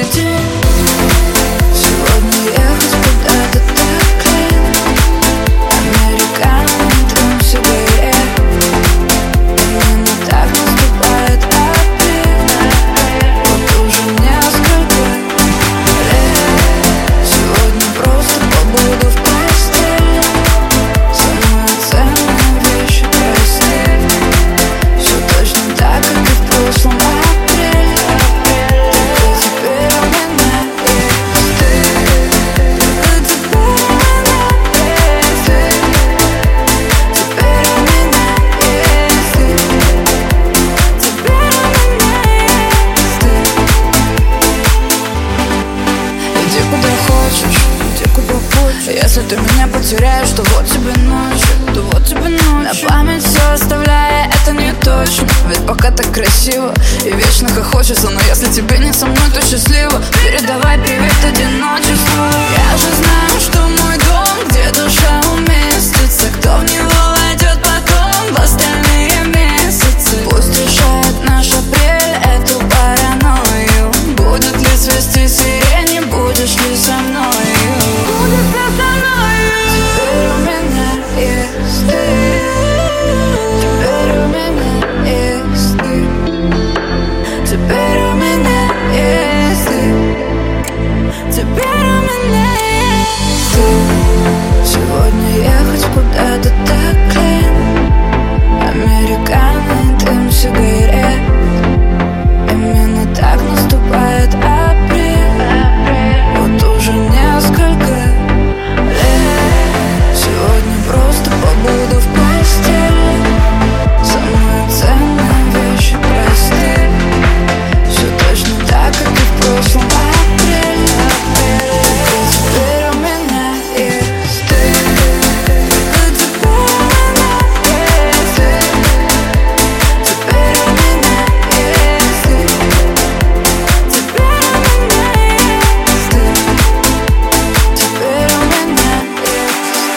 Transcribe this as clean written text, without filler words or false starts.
день. Сегодня ехать куда-то так лень. Американский трюм себе. Именно так наступает апрель. Вот уже несколько лет. Сегодня просто побуду в постели. Самые ценные вещи краснеют. Все точно так, как и в прошлом апреле. Только теперь у меня есть ты. Только теперь у меня есть ты. Теперь у меня есть ты. Теперь у меня есть ты. Иди куда хочешь, иди куда хочешь. Если ты меня потеряешь, то вот тебе ночью, то вот тебе ночью. На память все оставляя, это не точно. Ведь пока так красиво и вечно хочется. Но если тебе не со мной, то счастливо. Передавай привет одиночеству. Я же знаю, что мой дом, где душа уместится. Кто в него